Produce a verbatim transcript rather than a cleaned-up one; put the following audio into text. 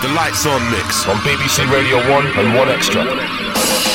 the Lights On mix on B B C Radio one and one Extra.